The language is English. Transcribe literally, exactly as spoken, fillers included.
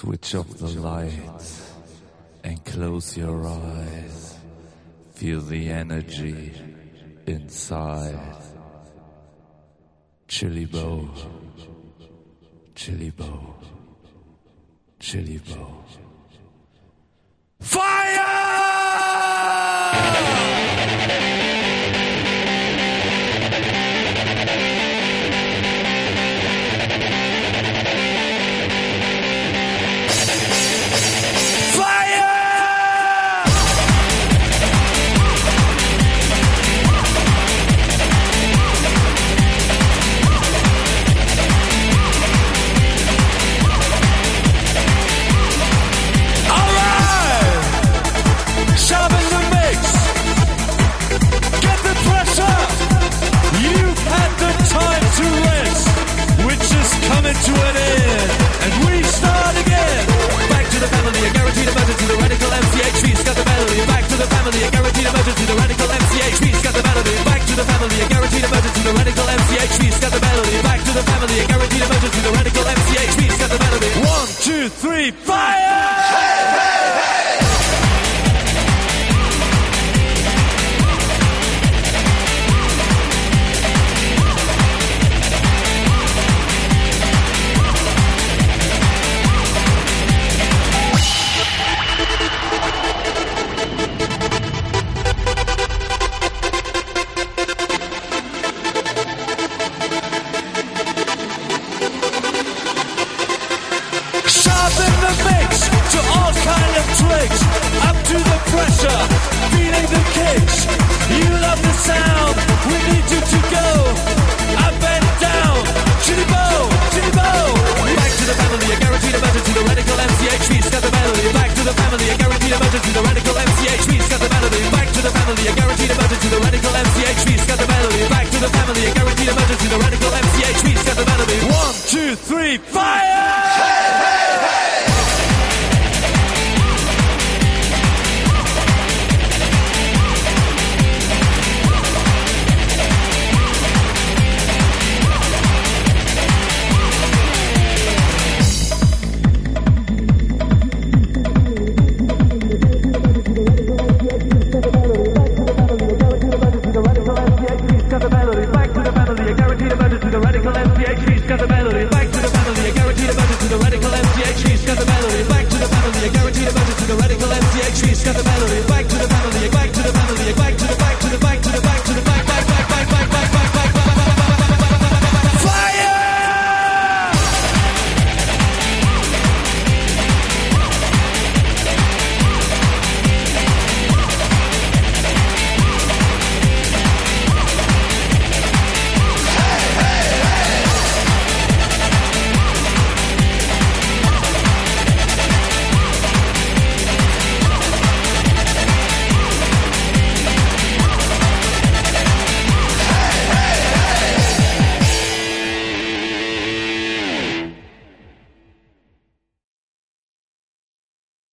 Switch off the lights and close your eyes. Feel the energy inside. Chili Bow, Chili Bow, Chili Bow. Fire! Coming to an end, and we start again. Back to the family, a guaranteed emergency, the radical M C H V's got the melody. Back to the family, a guaranteed emergency, the radical M C H V's got the melody. Back to the family, a guaranteed emergency, the radical M C H V's got the melody. Back to the family, a guaranteed emergency, the radical M C H V's got the melody. One, two, three, fire! Hey, hey, hey! Up to the pressure, feeling the kicks. You love the sound, we need you to go up and down. Chili Bow, Chili Bow. Back to the family, a guaranteed emergency, the radical M C H V's got the melody. Back to the family, a guaranteed emergency, the radical M C H V's got the melody. Back to the family, a guaranteed emergency, the radical M C H V's got the melody. Back to the family, a guaranteed emergency, the radical M C H V's got the melody. One, two, three, fire! Hey, hey, hey! Back to the family, back to the family, back to the family,